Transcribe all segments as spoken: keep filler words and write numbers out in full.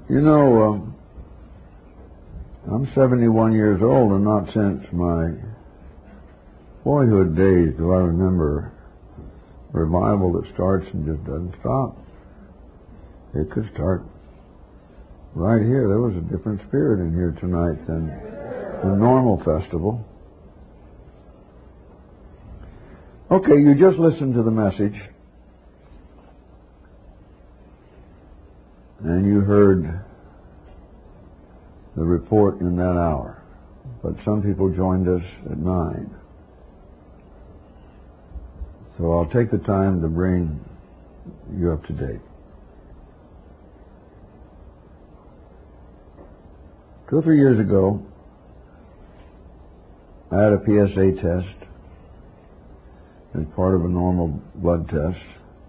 You know, um, I'm seventy-one years old, and not since my boyhood days do I remember a revival that starts and just doesn't stop. It could start right here. There was a different spirit in here tonight than the normal festival. Okay, you just listened to the message, and you heard the report in that hour. But some people joined us at nine. So I'll take the time to bring you up to date. Two or three years ago, I had a P S A test as part of a normal blood test.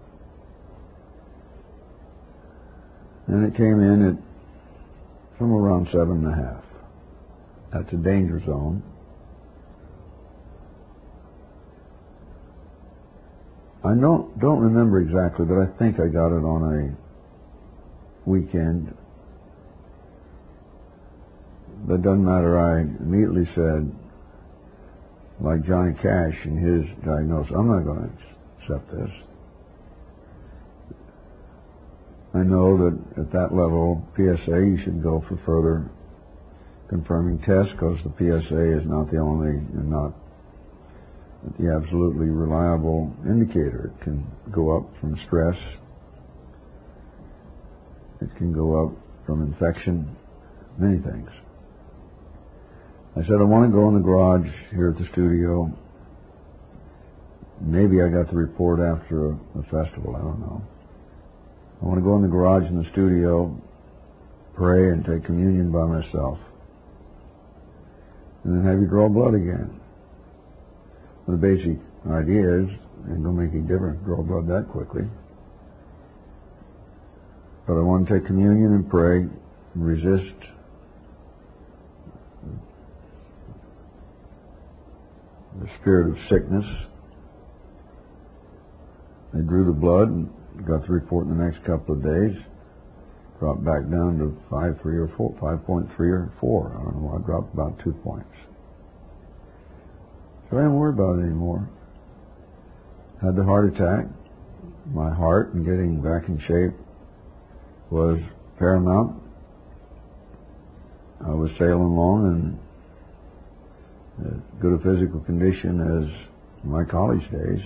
And it came in at somewhere around seven and a half. That's a danger zone. I don't, don't remember exactly, but I think I got it on a weekend. That doesn't matter. I immediately said, like Johnny Cash in his diagnosis, I'm not going to accept this. I know that at that level, P S A, you should go for further confirming tests, because the P S A is not the only and not the absolutely reliable indicator. It can go up from stress. It can go up from infection, many things. I said, I want to go in the garage here at the studio. Maybe I got the report after a, a festival, I don't know. I want to go in the garage in the studio, pray and take communion by myself, and then have you draw blood again. The basic idea is, it ain't going to make any difference to draw blood that quickly. But I want to take communion and pray and resist the spirit of sickness. They drew the blood and got the report in the next couple of days. Dropped back down to five three or four, five point three or four. I don't know. I dropped about two points. So I didn't worry about it anymore. Had the heart attack. My heart and getting back in shape was paramount. I was sailing along in as good a physical condition as my college days.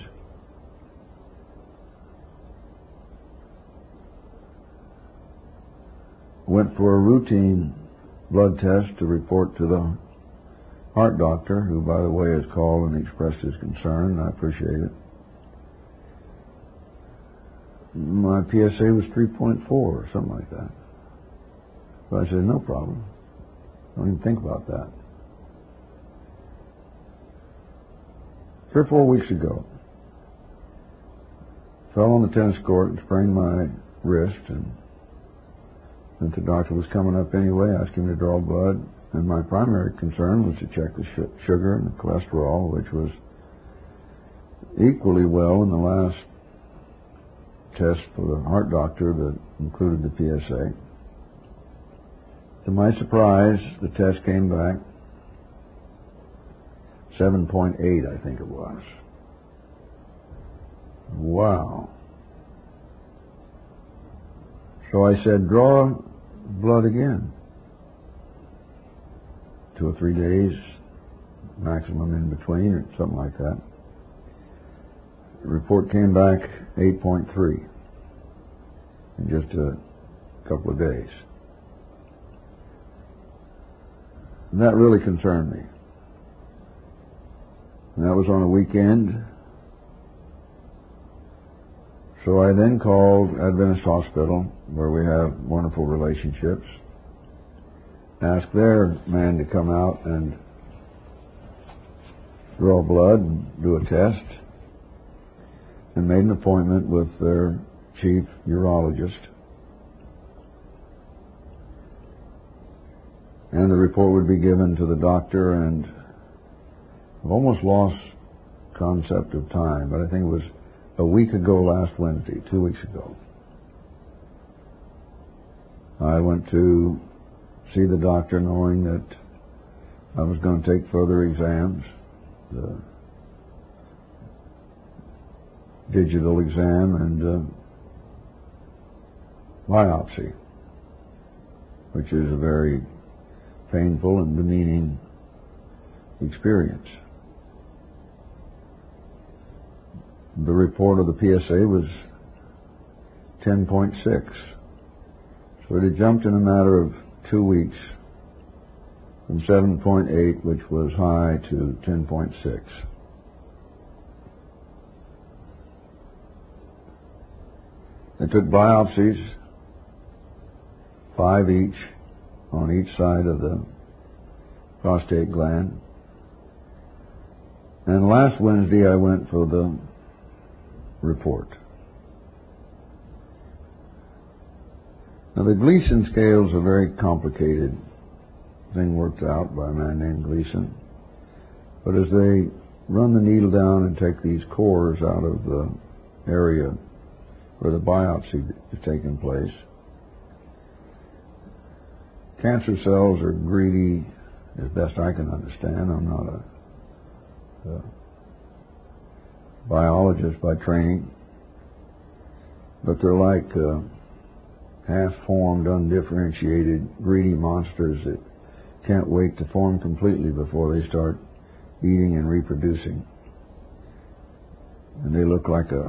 Went for a routine blood test to report to the heart doctor, who, by the way, has called and expressed his concern, and I appreciate it. My P S A was three point four or something like that. So I said, no problem. Don't even think about that. Three or four weeks ago, fell on the tennis court and sprained my wrist, and since the doctor was coming up anyway, I asked him to draw blood, and my primary concern was to check the sh- sugar and the cholesterol, which was equally well in the last test for the heart doctor that included the P S A. To my surprise, the test came back seven point eight, I think it was. Wow. So I said, draw blood again. Two or three days, maximum in between, or something like that. The report came back eight point three in just a couple of days. And that really concerned me. And that was on a weekend. So I then called Adventist Hospital, where we have wonderful relationships, asked their man to come out and draw blood and do a test, and made an appointment with their chief urologist. And the report would be given to the doctor, and I've almost lost concept of time, but I think it was a week ago last Wednesday, two weeks ago. I went to see the doctor knowing that I was going to take further exams, the digital exam and uh, biopsy, which is a very painful and demeaning experience. The report of the P S A was ten point six. So it had jumped in a matter of two weeks from seven point eight, which was high, to ten point six. They took biopsies, five each, on each side of the prostate gland. And last Wednesday I went for the report. Now the Gleason scale is a very complicated thing worked out by a man named Gleason. But as they run the needle down and take these cores out of the area where the biopsy is taking place, cancer cells are greedy, as best I can understand. I'm not a, a biologist by training, but they're like uh, half-formed, undifferentiated, greedy monsters that can't wait to form completely before they start eating and reproducing. And they look like a,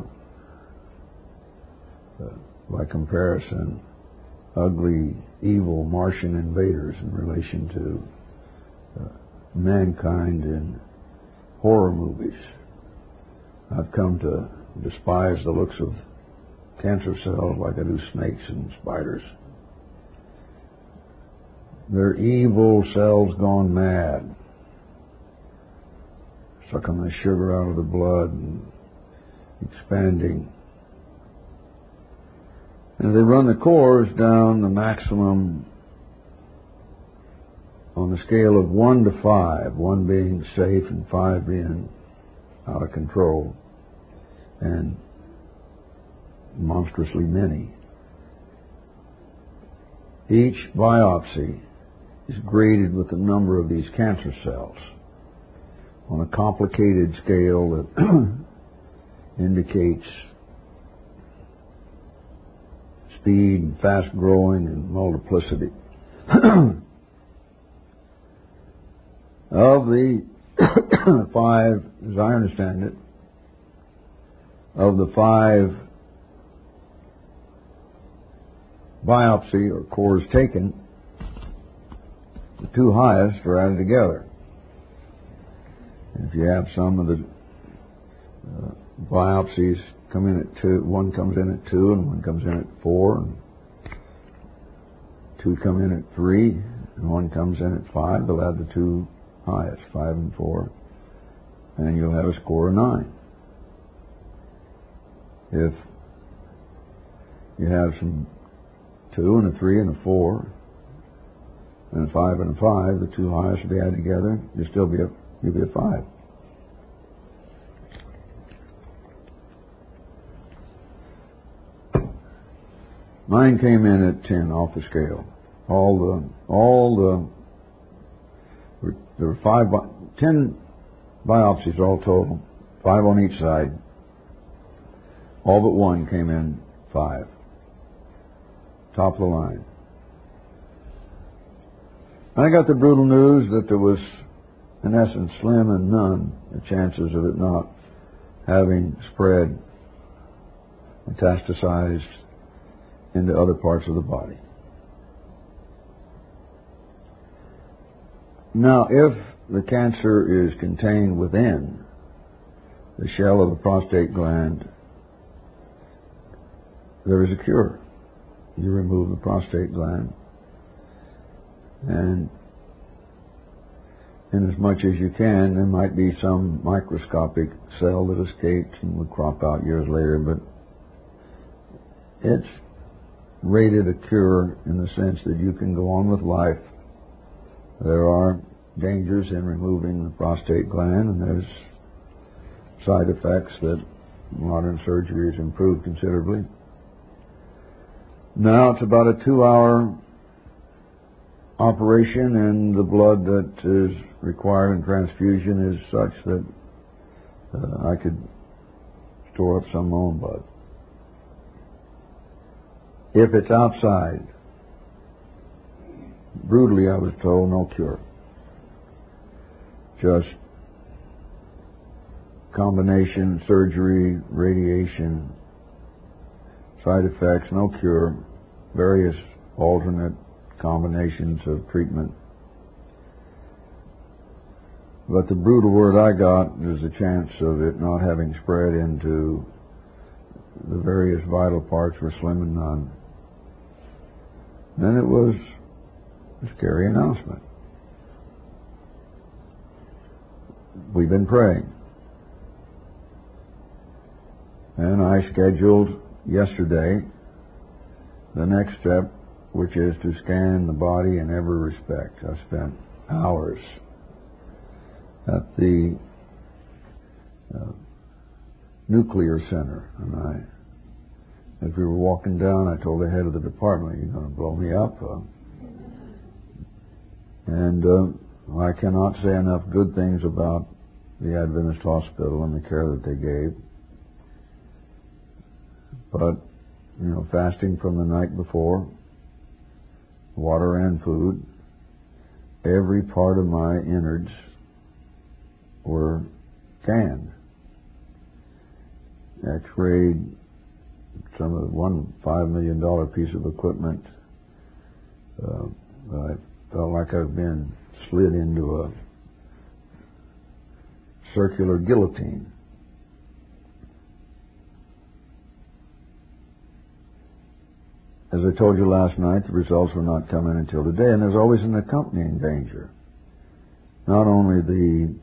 uh, by comparison, ugly, evil Martian invaders in relation to uh, mankind in horror movies. I've come to despise the looks of cancer cells like I do snakes and spiders. They're evil cells gone mad, sucking the sugar out of the blood and expanding. And they run the cores down the maximum on the scale of one to five, one being safe and five being out of control and monstrously many. Each biopsy is graded with the number of these cancer cells on a complicated scale that indicates speed, fast growing, and multiplicity. Of the five, as I understand it, of the five biopsy or cores taken, the two highest are added together. If you have some of the uh, biopsies come in at two, one comes in at two and one comes in at four, and two come in at three and one comes in at five, they'll add the two highest, five and four, and you'll have a score of nine. If you have some two and a three and a four and a five and a five, the two highest will be added together, you'll still be a, you'll be a five. Mine came in at ten off the scale. All the, all the, there were five, ten biopsies all total, five on each side. All but one came in five. Top of the line. I got the brutal news that there was, in essence, slim and none the chances of it not having spread, metastasized into other parts of the body. Now, if the cancer is contained within the shell of the prostate gland, there is a cure. You remove the prostate gland, and in as much as you can, there might be some microscopic cell that escapes and would crop out years later, but it's rated a cure in the sense that you can go on with life. There are dangers in removing the prostate gland, and there's side effects that modern surgery has improved considerably. Now it's about a two-hour operation, and the blood that is required in transfusion is such that uh, I could store up some of my own blood. If it's outside, brutally I was told, no cure. Just combination, surgery, radiation, side effects, no cure, various alternate combinations of treatment. But the brutal word I got is the chance of it not having spread into the various vital parts were slim and none. Then it was a scary announcement. We've been praying. And I scheduled yesterday the next step, which is to scan the body in every respect. I spent hours at the uh, nuclear center, and I, as we were walking down, I told the head of the department, "You're going to blow me up." Uh, and uh, I cannot say enough good things about the Adventist hospital and the care that they gave. But, you know, fasting from the night before, water and food, every part of my innards were scanned. X-rayed, some of one five million dollar piece of equipment. Uh, I felt like I've been slid into a circular guillotine. As I told you last night, the results were not coming until today, and there's always an accompanying danger. Not only the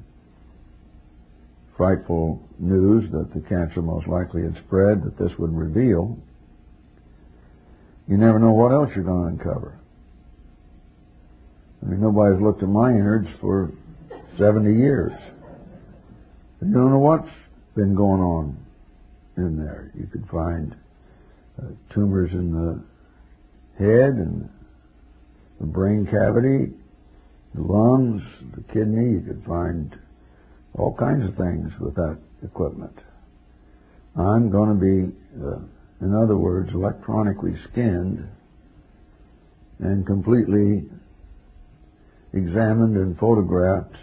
frightful news that the cancer most likely had spread, that this would reveal, you never know what else you're going to uncover. I mean, nobody's looked at my innards for seventy years. You don't know what's been going on in there. You could find uh, tumors in the head and the brain cavity, the lungs, the kidney. You could find all kinds of things with that equipment. I'm going to be, uh, in other words, electronically skinned and completely examined and photographed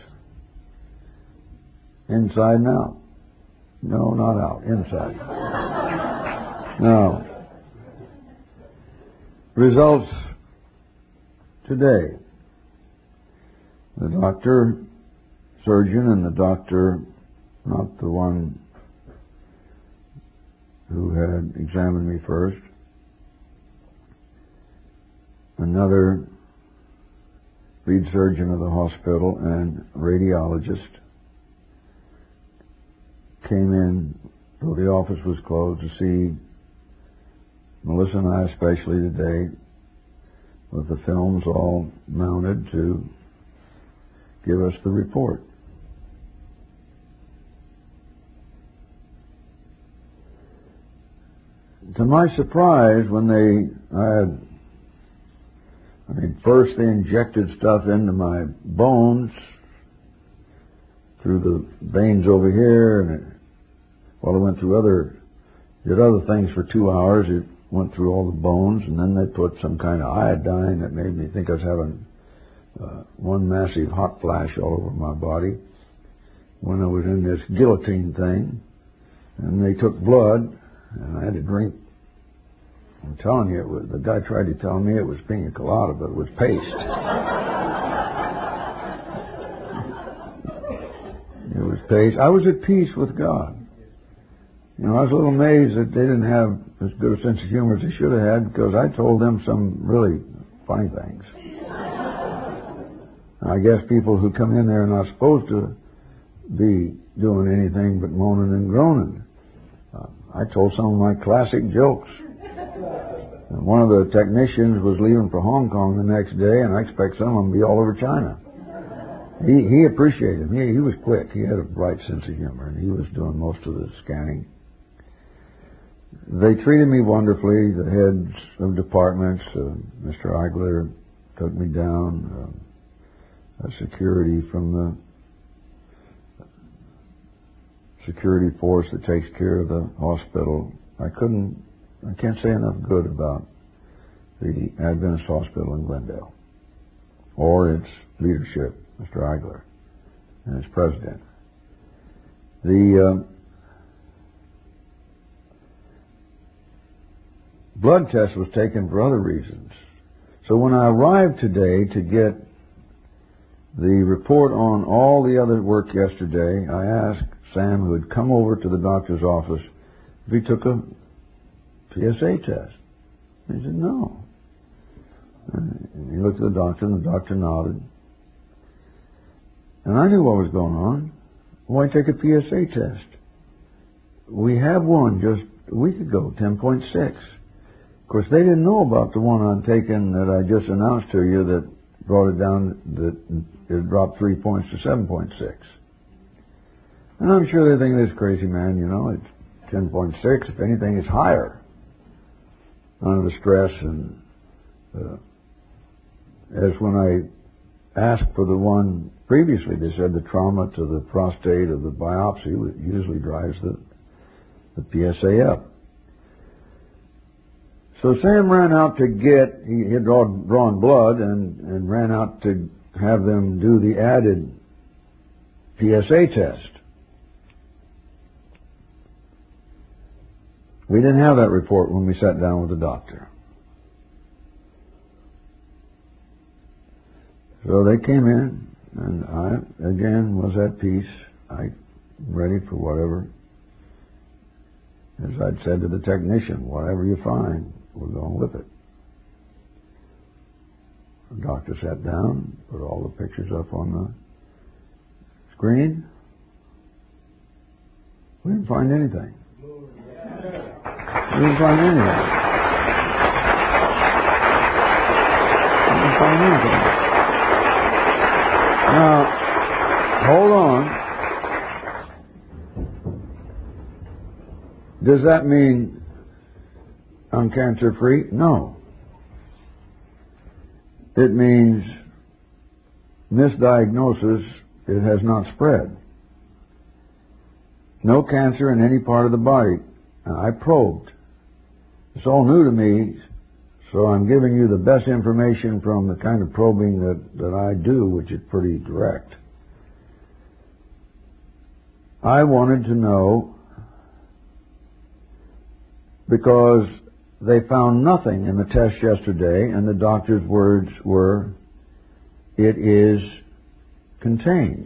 inside and out. No, not out, inside. Now, results today. The doctor, surgeon, and the doctor, not the one who had examined me first, another lead surgeon of the hospital and radiologist came in, though the office was closed, to see Melissa and I especially today, with the films all mounted to give us the report. To my surprise, when they, I had, I mean, first they injected stuff into my bones through the veins over here, and it, well, it went through other, did other things for two hours. It went through all the bones, and then they put some kind of iodine that made me think I was having uh, one massive hot flash all over my body when I was in this guillotine thing. And they took blood, and I had to drink. I'm telling you, it was, the guy tried to tell me it was pina colada, but it was paste. It was paste. I was at peace with God. You know, I was a little amazed that they didn't have as good a sense of humor as they should have had, because I told them some really funny things. I guess people who come in there are not supposed to be doing anything but moaning and groaning. Uh, I told some of my classic jokes. And one of the technicians was leaving for Hong Kong the next day, and I expect some of them to be all over China. He, he appreciated me. He, he was quick. He had a bright sense of humor, and he was doing most of the scanning. They treated me wonderfully. The heads of departments, uh, Mister Eigler took me down. Uh, a security from the security force that takes care of the hospital. I couldn't, I can't say enough good about the Adventist Hospital in Glendale or its leadership, Mister Eigler, and its president. The uh, blood test was taken for other reasons. So when I arrived today to get the report on all the other work yesterday, I asked Sam, who had come over to the doctor's office, if he took a P S A test. He said, no. And he looked at the doctor, and the doctor nodded. And I knew what was going on. Why take a P S A test? We have one just a week ago, ten point six. Of course, they didn't know about the one I'd taken that I just announced to you that brought it down, that it dropped three points to seven point six. And I'm sure they think this crazy man, you know, it's ten point six. If anything, it's higher under the stress. And uh, as when I asked for the one previously, they said the trauma to the prostate of the biopsy usually drives the, the P S A up. So Sam ran out to get, he had drawn, drawn blood and, and ran out to have them do the added P S A test. We didn't have that report when we sat down with the doctor. So they came in, and I, again, was at peace. I ready for whatever. As I'd said to the technician, whatever you find, we're going with it. The doctor sat down, put all the pictures up on the screen. We didn't find anything. We didn't find anything. We didn't find anything. Now, hold on. Does that mean I'm cancer-free? No. It means misdiagnosis, it has not spread. No cancer in any part of the body. Now, I probed. It's all new to me, so I'm giving you the best information from the kind of probing that, that I do, which is pretty direct. I wanted to know, because they found nothing in the test yesterday, and the doctor's words were, it is contained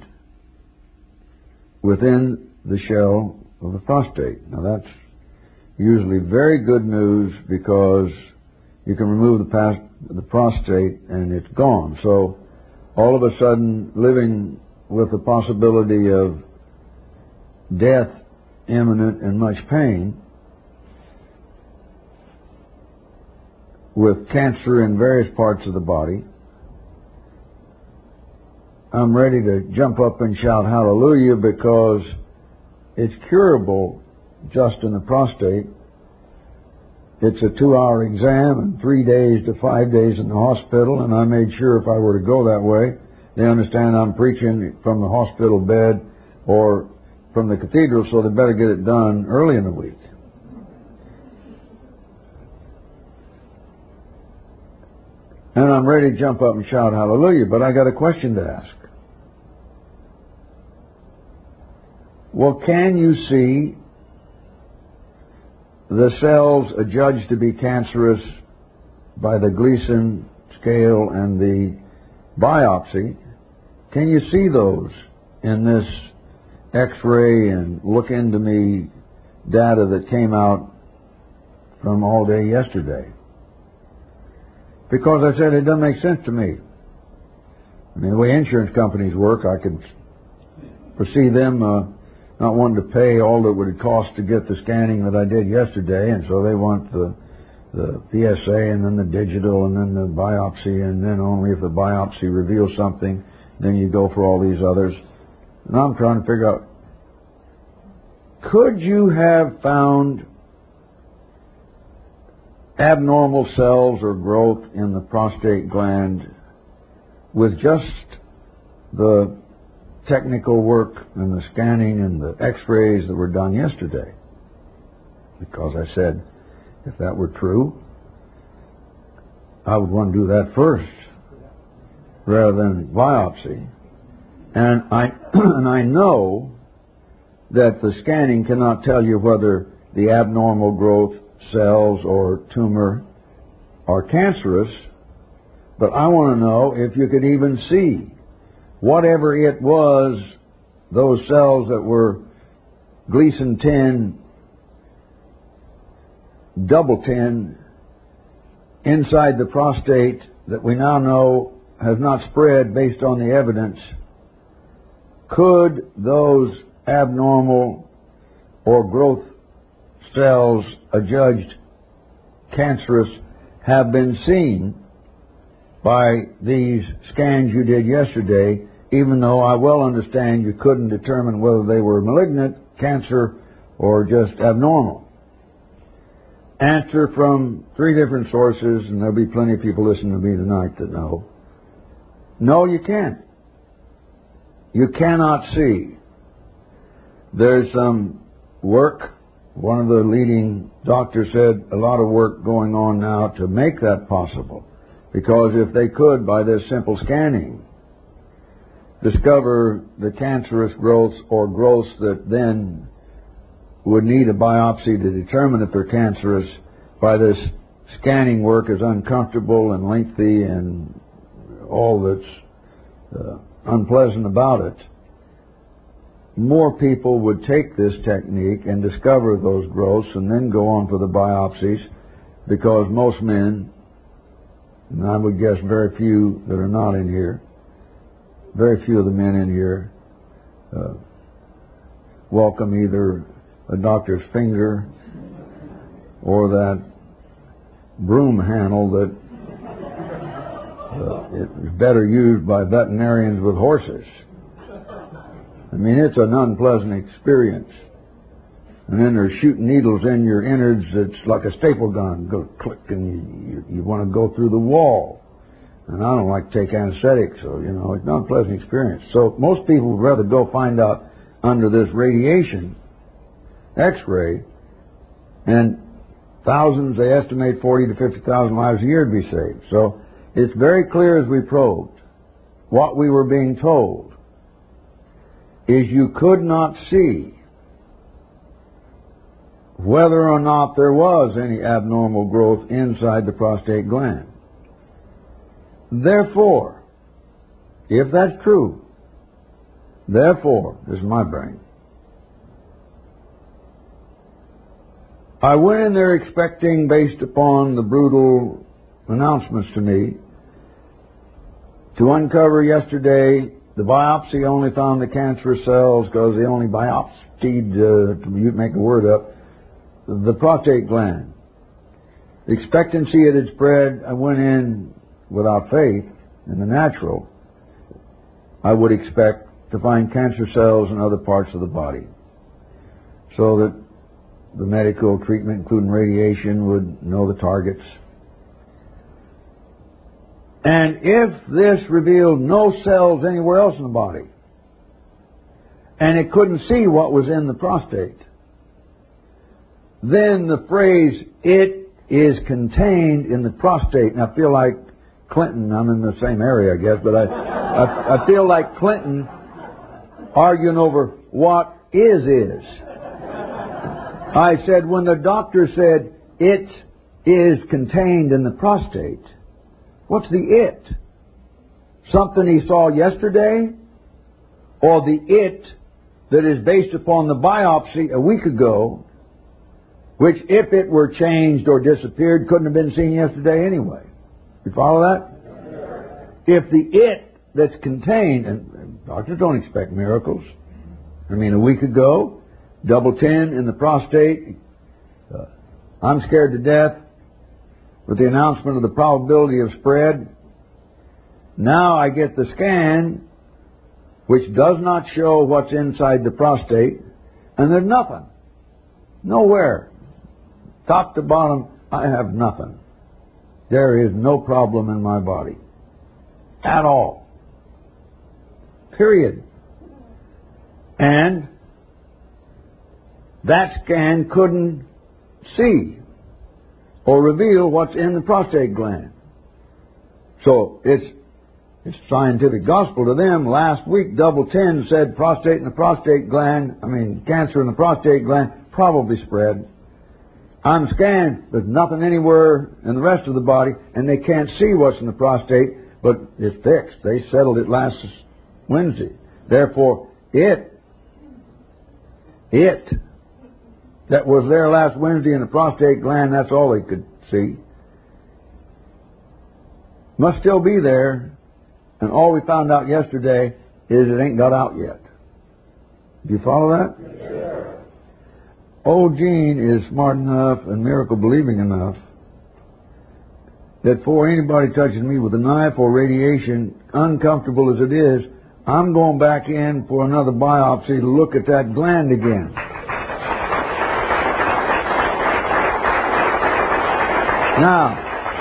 within the shell of the prostate. Now that's usually very good news, because you can remove the, past, the prostate and it's gone. So all of a sudden, living with the possibility of death imminent and much pain, with cancer in various parts of the body, I'm ready to jump up and shout hallelujah, because it's curable just in the prostate. It's a two-hour exam and three days to five days in the hospital, and I made sure if I were to go that way, they understand I'm preaching from the hospital bed or from the cathedral, so they better get it done early in the week. And I'm ready to jump up and shout hallelujah, but I got a question to ask. Well, can you see the cells adjudged to be cancerous by the Gleason scale and the biopsy? Can you see those in this X-ray and look into me data that came out from all day yesterday? Because I said it doesn't make sense to me. I mean, the way insurance companies work, I could foresee them uh, not wanting to pay all that would cost to get the scanning that I did yesterday, and so they want the the P S A and then the digital and then the biopsy, and then only if the biopsy reveals something, then you go for all these others. And I'm trying to figure out, could you have found abnormal cells or growth in the prostate gland with just the technical work and the scanning and the x-rays that were done yesterday. Because I said, if that were true, I would want to do that first rather than biopsy. And I, and I know that the scanning cannot tell you whether the abnormal growth cells or tumor are cancerous, but I want to know if you could even see whatever it was, those cells that were Gleason ten, double ten, inside the prostate that we now know has not spread based on the evidence. Could those abnormal or growth cells adjudged cancerous have been seen by these scans you did yesterday, even though I well understand you couldn't determine whether they were malignant, cancer, or just abnormal? Answer from three different sources, and there'll be plenty of people listening to me tonight that know. No, you can't. You cannot see. There's some work. One of the leading doctors said a lot of work going on now to make that possible. Because if they could, by this simple scanning, discover the cancerous growths or growths that then would need a biopsy to determine if they're cancerous, by this scanning work is uncomfortable and lengthy and all that's uh, unpleasant about it, more people would take this technique and discover those growths and then go on for the biopsies, because most men, and I would guess very few that are not in here, very few of the men in here uh, welcome either a doctor's finger or that broom handle that uh, it is better used by veterinarians with horses. I mean, it's an unpleasant experience. And then they're shooting needles in your innards. It's like a staple gun. Go click, and you, you, you want to go through the wall. And I don't like to take anesthetics, so, you know, it's not a pleasant experience. So most people would rather go find out under this radiation, X-ray, and thousands, they estimate forty to fifty thousand lives a year to be saved. So it's very clear as we probed. What we were being told is you could not see whether or not there was any abnormal growth inside the prostate gland. Therefore, if that's true, therefore, this is my brain, I went in there expecting, based upon the brutal announcements to me, to uncover yesterday the biopsy only found the cancerous cells because they only biopsied, uh, to make a word up, the prostate gland. The expectancy it had spread, I went in without faith in the natural. I would expect to find cancer cells in other parts of the body, so that the medical treatment, including radiation, would know the targets. And if this revealed no cells anywhere else in the body, and it couldn't see what was in the prostate, then the phrase, "it is contained in the prostate," and I feel like Clinton, I'm in the same area, I guess, but I, I, I feel like Clinton arguing over what is is. I said, when the doctor said, "it is contained in the prostate," what's the it? Something he saw yesterday? Or the it that is based upon the biopsy a week ago, which, if it were changed or disappeared, couldn't have been seen yesterday anyway? You follow that? If the it that's contained, and doctors don't expect miracles. I mean, a week ago, double ten in the prostate, uh, I'm scared to death with the announcement of the probability of spread. Now I get the scan, which does not show what's inside the prostate, and there's nothing. Nowhere. Top to bottom, I have nothing. There is no problem in my body. At all. Period. And that scan couldn't see or reveal what's in the prostate gland. So it's, it's scientific gospel to them. Last week, double ten said prostate in the prostate gland, I mean, cancer in the prostate gland probably spread. I'm scanned. There's nothing anywhere in the rest of the body, and they can't see what's in the prostate, but it's fixed. They settled it last Wednesday. Therefore, it, it, that was there last Wednesday in the prostate gland, that's all they could see, must still be there, and all we found out yesterday is it ain't got out yet. Do you follow that? Yes. Old Gene is smart enough and miracle believing enough that before anybody touches me with a knife or radiation, uncomfortable as it is, I'm going back in for another biopsy to look at that gland again. Now,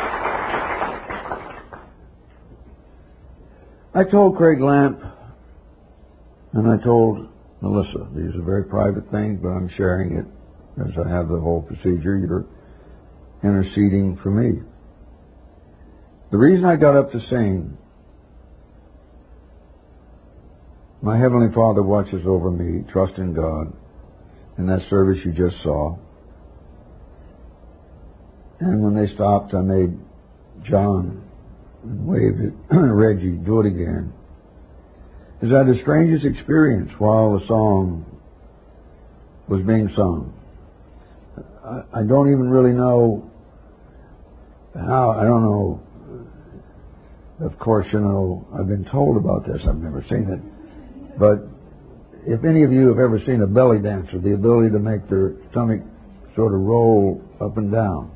I told Craig Lamp and I told Melissa, these are very private things, but I'm sharing it as I have the whole procedure. You're interceding for me. The reason I got up to sing, my Heavenly Father watches over me, trust in God, in that service you just saw. And when they stopped, I made John and waved at Reggie, do it again. Is that the strangest experience while the song was being sung. I, I don't even really know how, I don't know, of course, you know, I've been told about this, I've never seen it, but if any of you have ever seen a belly dancer, the ability to make their stomach sort of roll up and down,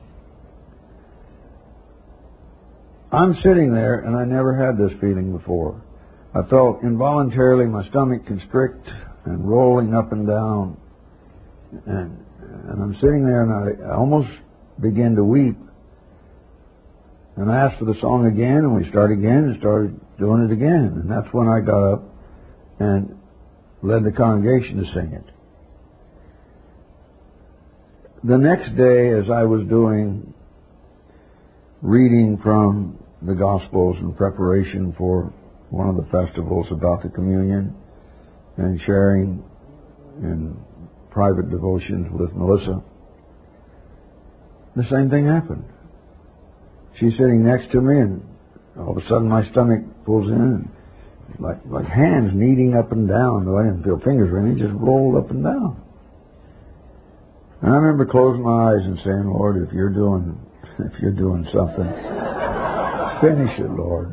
I'm sitting there and I never had this feeling before. I felt involuntarily my stomach constrict and rolling up and down, and, and I'm sitting there and I, I almost began to weep. And I asked for the song again, and we started again and started doing it again. And that's when I got up and led the congregation to sing it. The next day, as I was doing reading from the Gospels in preparation for one of the festivals about the communion and sharing in private devotions with Melissa, the same thing happened. She's sitting next to me, and all of a sudden my stomach pulls in, like like hands kneading up and down. Though I didn't feel fingers or anything, just rolled up and down. And I remember closing my eyes and saying, Lord, if you're doing if you're doing something, finish it, Lord.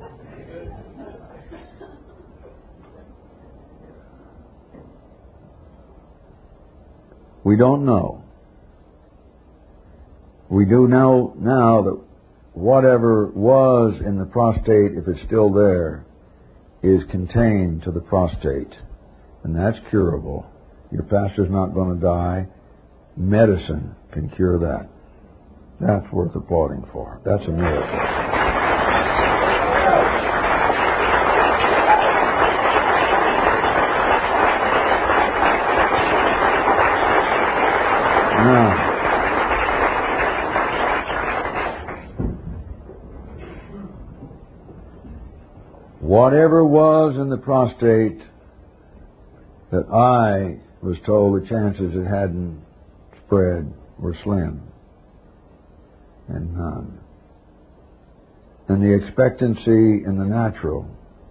We don't know. We do know now that whatever was in the prostate, if it's still there, is contained to the prostate. And that's curable. Your pastor's not going to die. Medicine can cure that. That's worth applauding for. That's a miracle. Now, whatever was in the prostate that I was told the chances it hadn't spread were slim and none. And the expectancy in the natural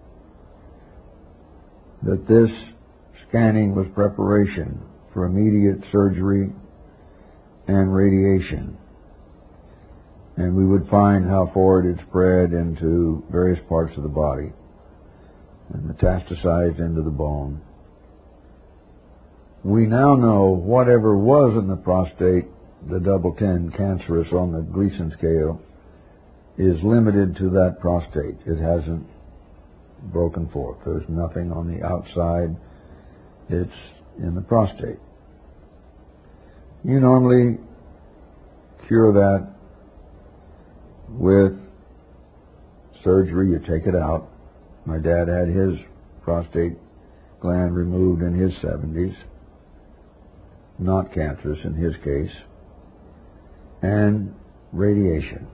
that this scanning was preparation for immediate surgery and radiation. And we would find how far it had spread into various parts of the body and metastasized into the bone. We now know whatever was in the prostate, the double ten cancerous on the Gleason scale, is limited to that prostate. It hasn't broken forth. There's nothing on the outside. It's in the prostate. You normally cure that with surgery. You take it out. My dad had his prostate gland removed in his seventies. Not cancerous in his case. And radiation.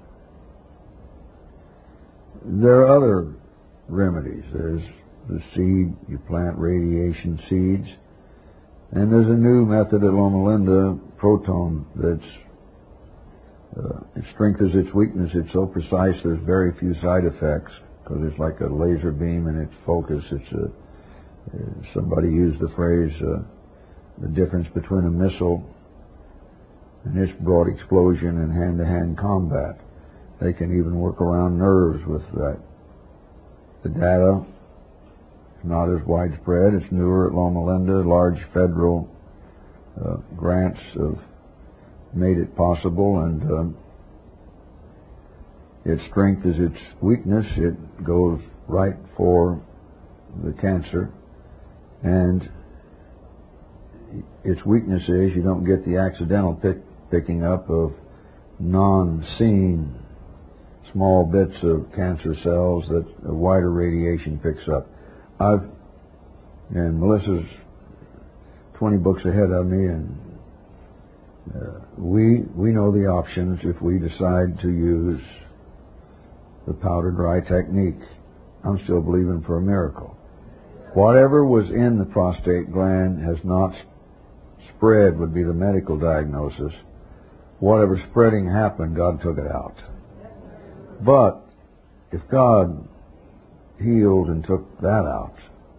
There are other remedies. There's the seed. You plant radiation seeds. And there's a new method at Loma Linda, proton, that's uh, its strength is its weakness. It's so precise there's very few side effects because it's like a laser beam in its focus. It's a, uh, somebody used the phrase, uh, the difference between a missile and its broad explosion and hand-to-hand combat. They can even work around nerves with that. The data is not as widespread. It's newer at Loma Linda. Large federal uh, grants have made it possible, and um, its strength is its weakness. It goes right for the cancer, and its weakness is you don't get the accidental pick, picking up of non-seen small bits of cancer cells that a wider radiation picks up. I've, and Melissa's twenty books ahead of me, and uh, we we know the options if we decide to use the powder dry technique. I'm still believing for a miracle. Whatever was in the prostate gland has not spread, would be the medical diagnosis. Whatever spreading happened, God took it out. But if God healed and took that out,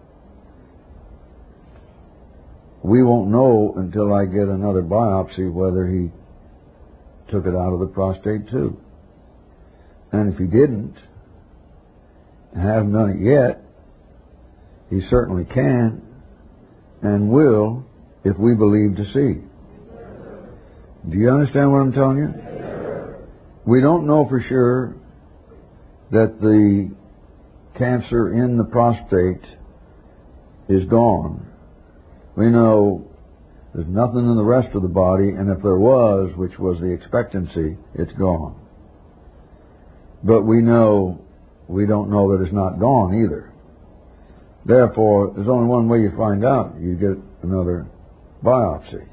we won't know until I get another biopsy whether He took it out of the prostate too. And if He didn't, and hasn't done it yet, He certainly can and will if we believe to see. Do you understand what I'm telling you? We don't know for sure that the cancer in the prostate is gone. We know there's nothing in the rest of the body, and if there was, which was the expectancy, it's gone. But we know, we don't know that it's not gone either. Therefore, there's only one way you find out. You get another biopsy.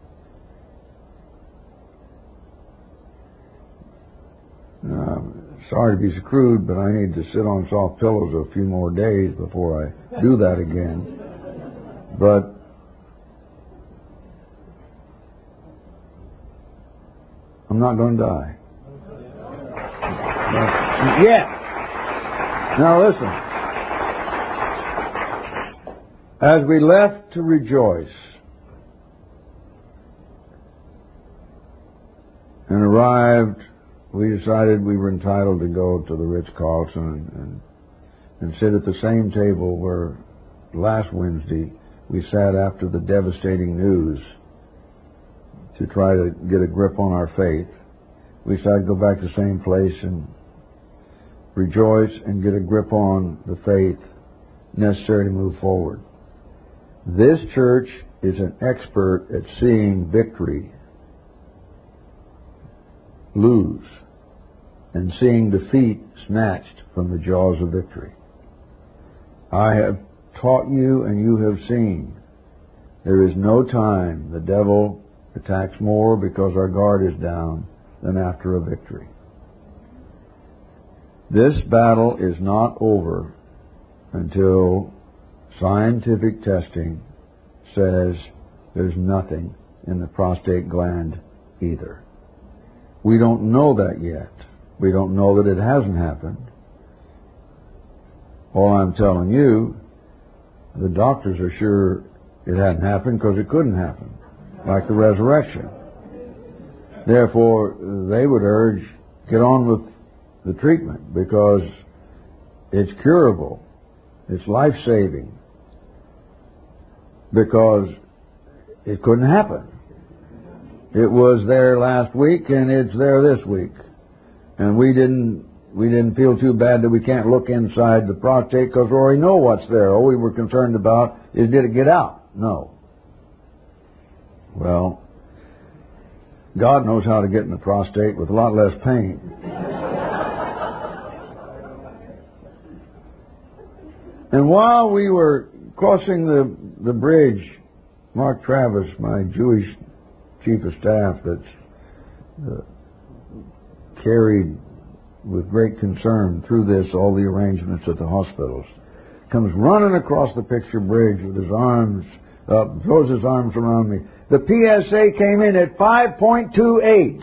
Now, sorry to be so crude, but I need to sit on soft pillows a few more days before I do that again. But I'm not going to die. Yet. Now listen. As we left to rejoice and arrived, we decided we were entitled to go to the Ritz-Carlton and, and, and sit at the same table where last Wednesday we sat after the devastating news to try to get a grip on our faith. We decided to go back to the same place and rejoice and get a grip on the faith necessary to move forward. This church is an expert at seeing victory lose and seeing defeat snatched from the jaws of victory. I have taught you and you have seen there is no time the devil attacks more because our guard is down than after a victory. This battle is not over until scientific testing says there's nothing in the prostate gland either. We don't know that yet. We don't know that it hasn't happened. All I'm telling you, the doctors are sure it hadn't happened because it couldn't happen, like the resurrection. Therefore, they would urge, get on with the treatment because it's curable, it's life-saving, because it couldn't happen. It was there last week and it's there this week. And we didn't we didn't feel too bad that we can't look inside the prostate because we already know what's there. All we were concerned about is, did it get out? No. Well, God knows how to get in the prostate with a lot less pain. And while we were crossing the, the bridge, Mark Travis, my Jewish chief of staff that's uh, carried with great concern through this all the arrangements at the hospitals, comes running across the picture bridge with his arms up, throws his arms around me. The P S A came in at five point two eight.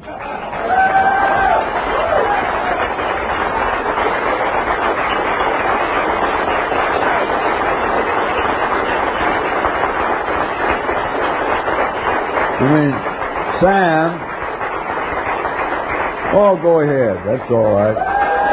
I mean, Sam, oh, go ahead. That's all right.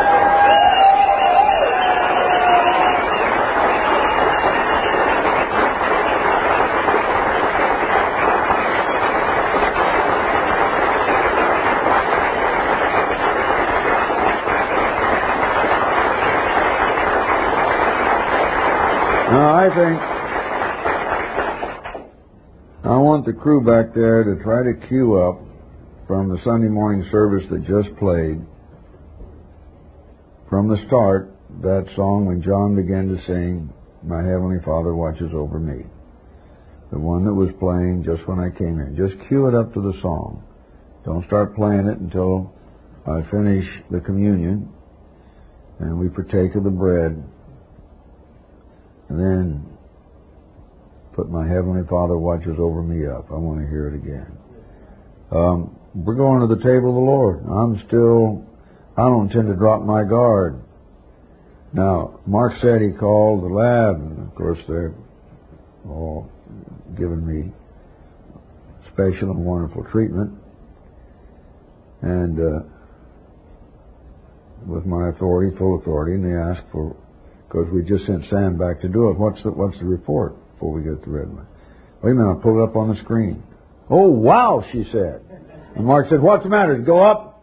Now, I think I want the crew back there to try to cue up from the Sunday morning service that just played, from the start, that song when John began to sing, "My Heavenly Father Watches Over Me." The one that was playing just when I came in. Just cue it up to the song. Don't start playing it until I finish the communion and we partake of the bread. And then put "My Heavenly Father Watches Over Me" up. I want to hear it again. Um, we're going to the table of the Lord. I'm still, I don't intend to drop my guard. Now, Mark said he called the lab, and of course they're all giving me special and wonderful treatment. And uh, with my authority, full authority, and they asked for, because we just sent Sam back to do it, what's the, what's the report before we get to Redmond? Wait a minute, I'll pull it up on the screen. "Oh, wow," she said. And Mark said, "What's the matter? Did it go up?"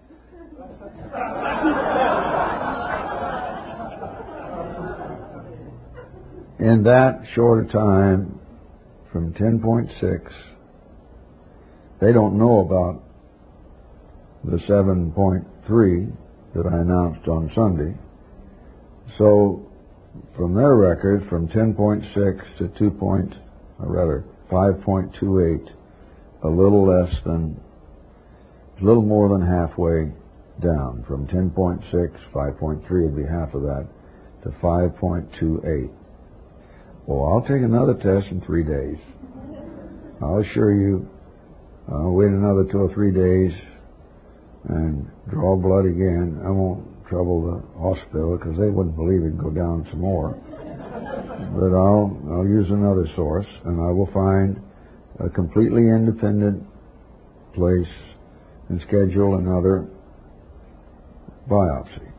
In that short a time, from ten point six, they don't know about the seven point three that I announced on Sunday. So, from their record, from ten point six to two point, or rather five point two eight, a little less than, a little more than halfway down. From ten point six, five point three would be half of that, to five point two eight. Well, I'll take another test in three days. I'll assure you, I'll wait another two or three days and draw blood again. I won't trouble the hospital because they wouldn't believe it'd go down some more. But I'll I'll use another source, and I will find a completely independent place and schedule another biopsy.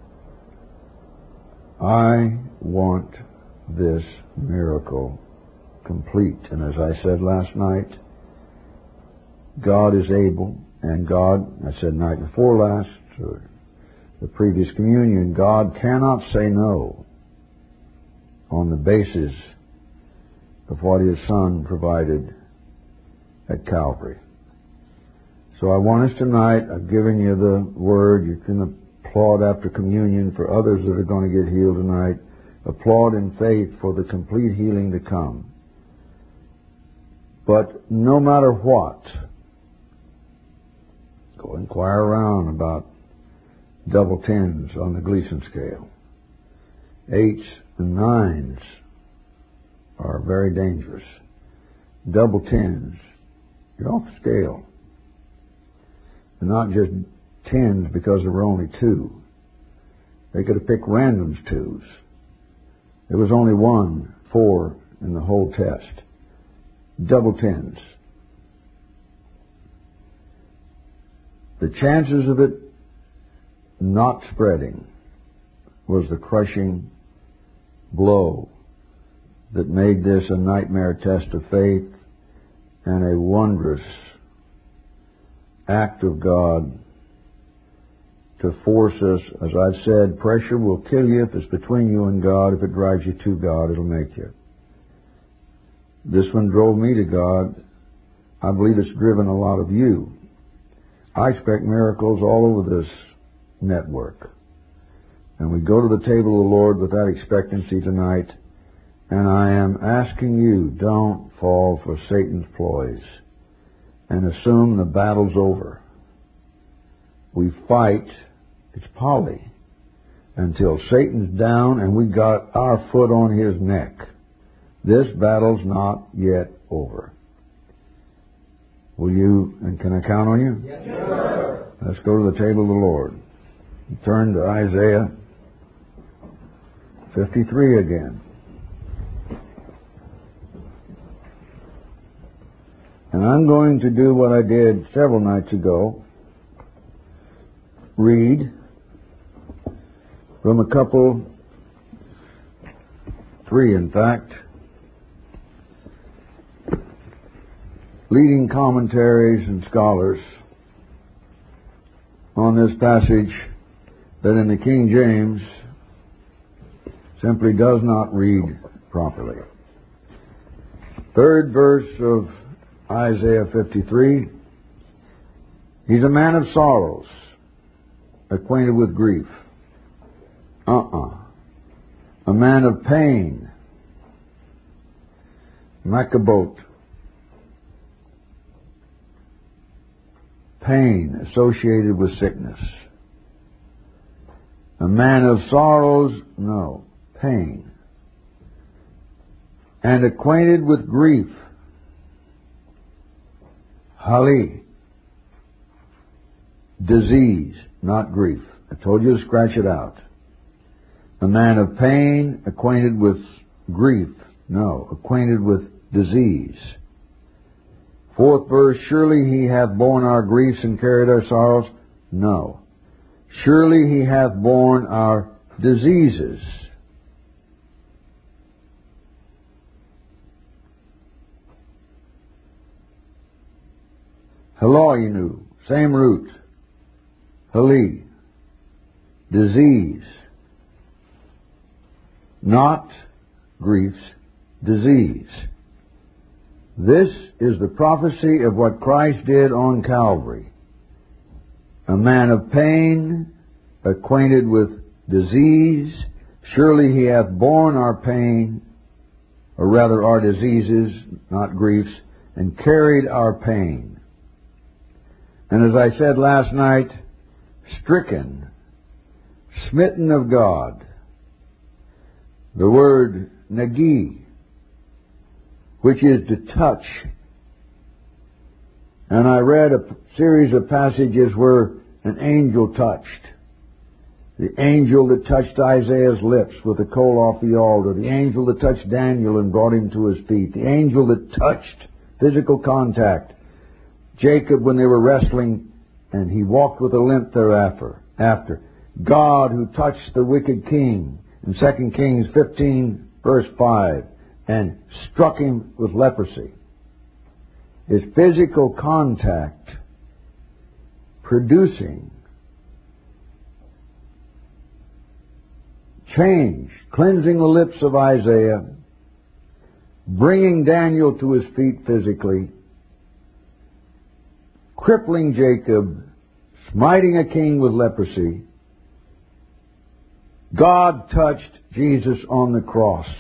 I want this miracle complete, and as I said last night, God is able, and God, I said night before last, or the previous communion, God cannot say no on the basis of what His Son provided at Calvary. So I want us tonight, I've given you the word, you can applaud after communion for others that are going to get healed tonight, applaud in faith for the complete healing to come. But no matter what, go inquire around about double tens on the Gleason scale. Eights and nines are very dangerous. Double tens, you're off the scale. And not just tens because there were only two. They could have picked randoms twos. There was only one, four in the whole test. Double tens. The chances of it not spreading was the crushing blow that made this a nightmare test of faith and a wondrous act of God to force us. As I've said, pressure will kill you if it's between you and God. If it drives you to God, it'll make you. This one drove me to God. I believe it's driven a lot of you. I expect miracles all over this network. And we go to the table of the Lord with that expectancy tonight. And I am asking you, don't fall for Satan's ploys and assume the battle's over. We fight, it's Polly, until Satan's down and we got our foot on his neck. This battle's not yet over. Will you, and can I count on you? Yes, sir. Let's go to the table of the Lord. Turn to Isaiah fifty-three again. And I'm going to do what I did several nights ago. Read from a couple, three in fact, leading commentaries and scholars on this passage that in the King James simply does not read properly. Third verse of Isaiah fifty-three. He's a man of sorrows, acquainted with grief. Uh-uh. A man of pain. Macabot. Pain associated with sickness. A man of sorrows, no, pain. And acquainted with grief. Hali. Disease, not grief. I told you to scratch it out. A man of pain, acquainted with grief. No, acquainted with disease. Fourth verse, surely he hath borne our griefs and carried our sorrows. No. Surely he hath borne our diseases. Haloinu, same root. Hali, disease. Not griefs, disease. This is the prophecy of what Christ did on Calvary. A man of pain, acquainted with disease. Surely he hath borne our pain, or rather our diseases, not griefs, and carried our pain. And as I said last night, stricken, smitten of God. The word nagi, which is to touch. And I read a series of passages where an angel touched. The angel that touched Isaiah's lips with the coal off the altar. The angel that touched Daniel and brought him to his feet. The angel that touched, physical contact, Jacob when they were wrestling, and he walked with a limp thereafter. After. God who touched the wicked king in Second Kings fifteen verse five and struck him with leprosy. Is physical contact producing change, cleansing the lips of Isaiah, bringing Daniel to his feet physically, crippling Jacob, smiting a king with leprosy. God touched Jesus on the cross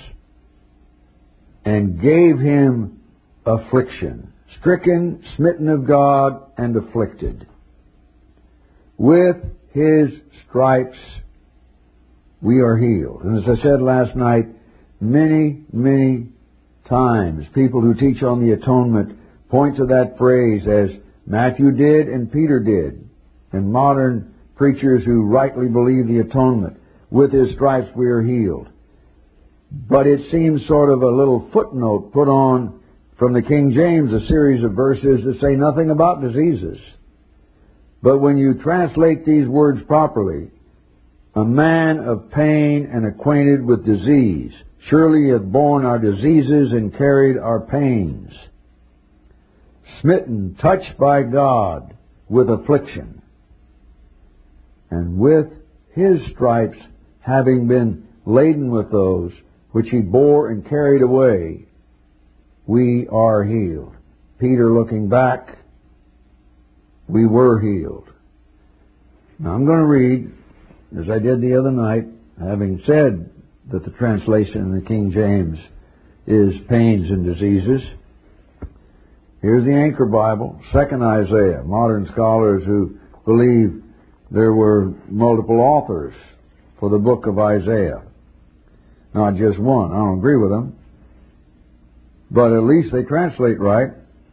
and gave him affliction. Stricken, smitten of God, and afflicted. With his stripes we are healed. And as I said last night, many, many times people who teach on the atonement point to that phrase as Matthew did and Peter did, and modern preachers who rightly believe the atonement. With his stripes we are healed. But it seems sort of a little footnote put on from the King James, a series of verses that say nothing about diseases. But when you translate these words properly, a man of pain and acquainted with disease, surely he hath borne our diseases and carried our pains. Smitten, touched by God with affliction. And with his stripes, having been laden with those which he bore and carried away, we are healed. Peter looking back, we were healed. Now I'm going to read as I did the other night, having said that the translation in the King James is pains and diseases, here's the Anchor Bible, Second Isaiah. Modern scholars who believe there were multiple authors for the book of Isaiah, not just one. I don't agree with them, but at least they translate right.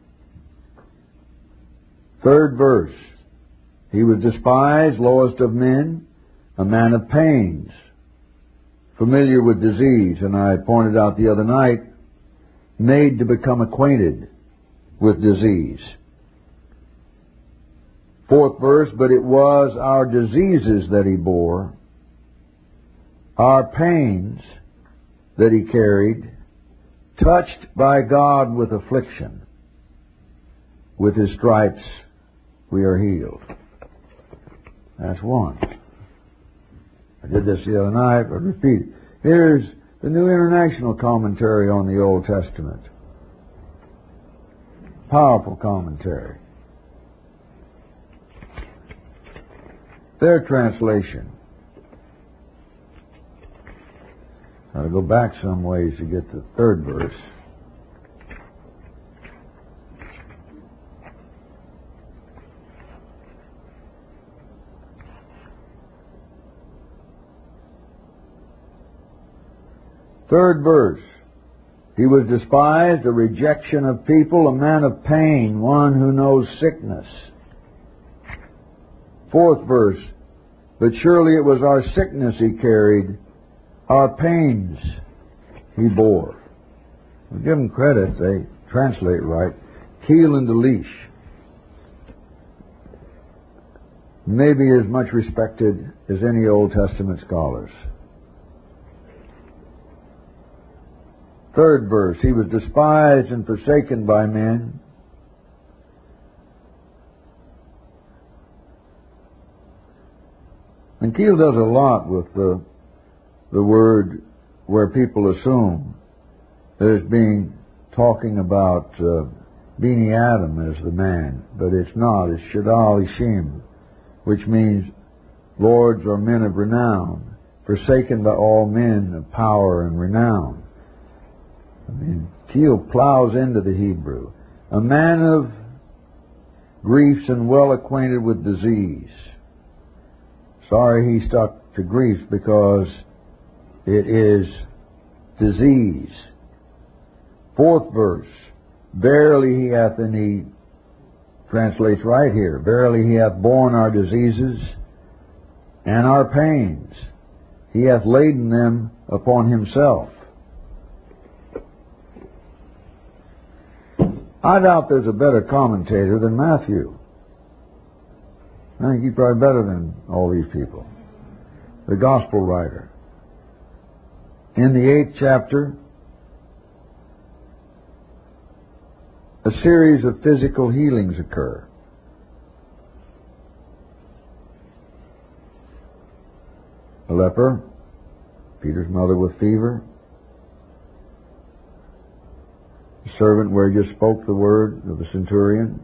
Third verse. He was despised, lowest of men, a man of pains, familiar with disease, and I pointed out the other night, made to become acquainted with disease. Fourth verse, but it was our diseases that he bore, our pains that he carried, touched by God with affliction. With his stripes we are healed. That's one. I did this the other night, but repeat it. Here's the New International Commentary on the Old Testament. Powerful commentary. Their translation. I'll go back some ways to get to the third verse. Third verse. He was despised, a rejection of people, a man of pain, one who knows sickness. Fourth verse. But surely it was our sickness he carried, our pains he bore. We'll give them credit, they translate right. Keel and Delitzsch. Maybe as much respected as any Old Testament scholars. Third verse, he was despised and forsaken by men. And Keel does a lot with the, the word where people assume that it's being talking about uh, Bini Adam as the man, but it's not. It's Shadal Ishim, which means lords or men of renown, forsaken by all men of power and renown. I mean, Keel plows into the Hebrew. A man of griefs and well acquainted with disease. Sorry he stuck to griefs because it is disease. Fourth verse. Verily he hath, and he translates right here, verily he hath borne our diseases and our pains. He hath laden them upon himself. I doubt there's a better commentator than Matthew. I think he's probably better than all these people. The gospel writer. In the eighth chapter, a series of physical healings occur. A leper, Peter's mother with fever, a servant where he just spoke the word of the centurion,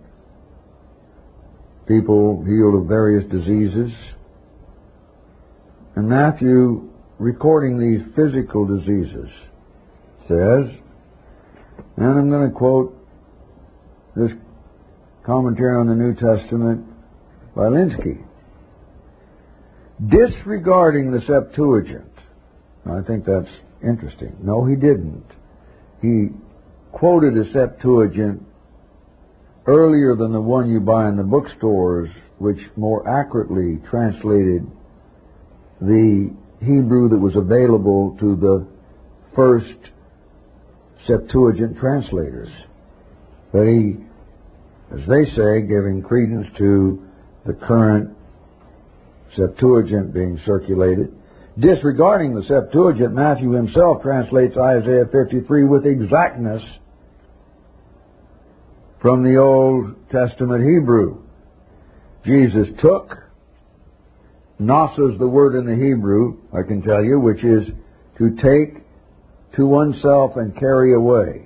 people healed of various diseases, and Matthew, recording these physical diseases, says, and I'm going to quote this commentary on the New Testament by Linsky, disregarding the Septuagint. I think that's interesting. No, he didn't. He quoted a Septuagint earlier than the one you buy in the bookstores, which more accurately translated the Hebrew that was available to the first Septuagint translators. But he, as they say, giving credence to the current Septuagint being circulated. Disregarding the Septuagint, Matthew himself translates Isaiah fifty-three with exactness from the Old Testament Hebrew. Jesus took, nasa is the word in the Hebrew, I can tell you, which is to take to oneself and carry away.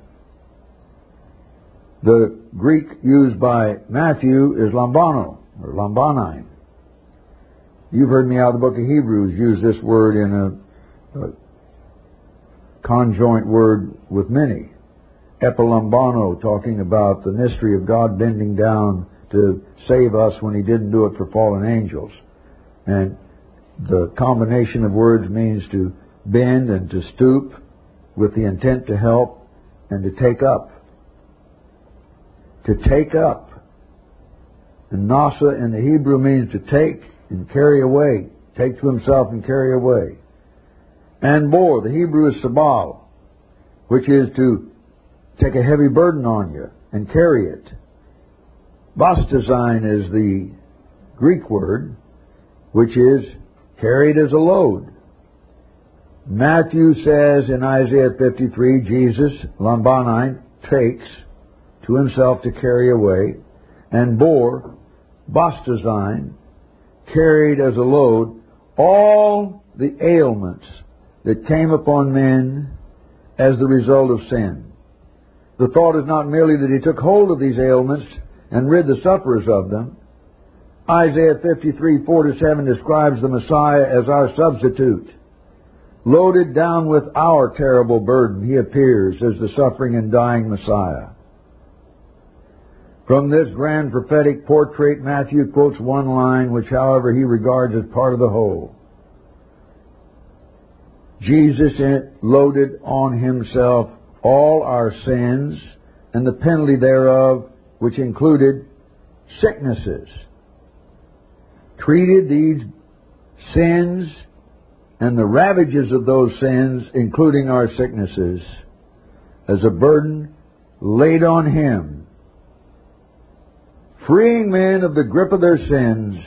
The Greek used by Matthew is lambano, or lambanine. You've heard me out of the book of Hebrews use this word in a, a conjoint word with many. Epilambano, talking about the mystery of God bending down to save us when He didn't do it for fallen angels. And the combination of words means to bend and to stoop with the intent to help and to take up. To take up. And nasa in the Hebrew means to take and carry away. Take to himself and carry away. And bore, the Hebrew is sabal, which is to take a heavy burden on you and carry it. Bastazine is the Greek word, which is carried as a load. Matthew says in Isaiah fifty-three, Jesus, lambanine, takes to himself to carry away, and bore, bastazine, carried as a load, all the ailments that came upon men as the result of sin. The thought is not merely that He took hold of these ailments and rid the sufferers of them. Isaiah fifty-three, four to seven describes the Messiah as our substitute. Loaded down with our terrible burden, He appears as the suffering and dying Messiah. From this grand prophetic portrait, Matthew quotes one line, which, however, he regards as part of the whole. Jesus loaded on Himself all our sins and the penalty thereof, which included sicknesses. Treated these sins and the ravages of those sins, including our sicknesses, as a burden laid on Him, freeing men of the grip of their sins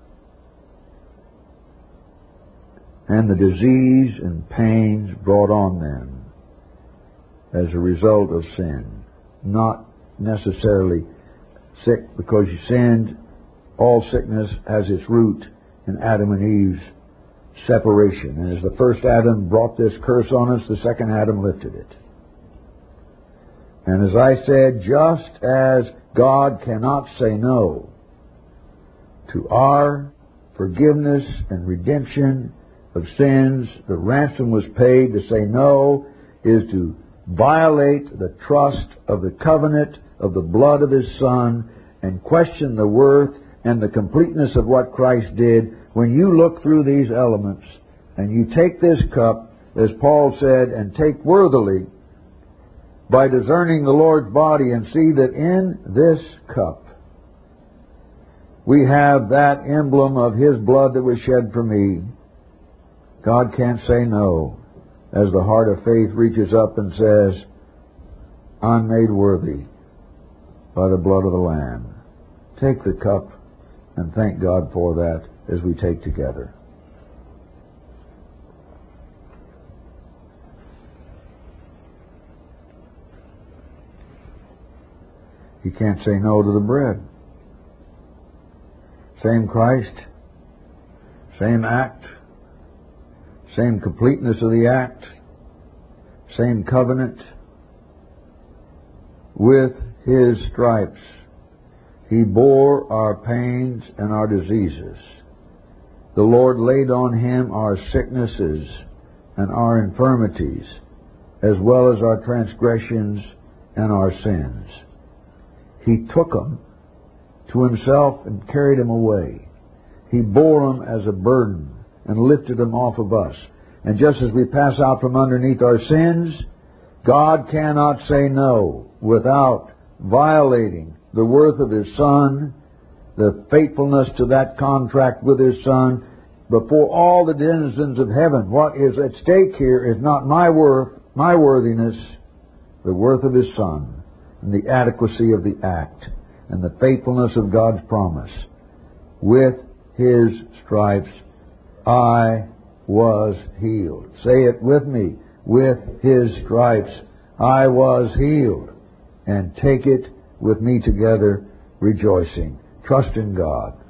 and the disease and pains brought on them as a result of sin. Not necessarily sick because you sinned. All sickness has its root in Adam and Eve's separation. And as the first Adam brought this curse on us, the second Adam lifted it. And as I said, just as God cannot say no to our forgiveness and redemption of sins, the ransom was paid. To say no is to violate the trust of the covenant of the blood of His Son and question the worth and the completeness of what Christ did. When you look through these elements and you take this cup, as Paul said, and take worthily by discerning the Lord's body, and see that in this cup we have that emblem of His blood that was shed for me, God can't say no as the heart of faith reaches up and says, I'm made worthy by the blood of the Lamb. Take the cup and thank God for that as we take together. He can't say no to the bread. Same Christ, same act, same completeness of the act, same covenant. With His stripes He bore our pains and our diseases. The Lord laid on Him our sicknesses and our infirmities, as well as our transgressions and our sins. He took them to Himself and carried them away. He bore them as a burden and lifted them off of us. And just as we pass out from underneath our sins, God cannot say no without violating the worth of His Son, the faithfulness to that contract with His Son, before all the denizens of heaven. What is at stake here is not my worth, my worthiness, the worth of His Son, and the adequacy of the act, and the faithfulness of God's promise. With His stripes I was healed. Say it with me. With His stripes I was healed. And take it with me together, rejoicing. Trust in God.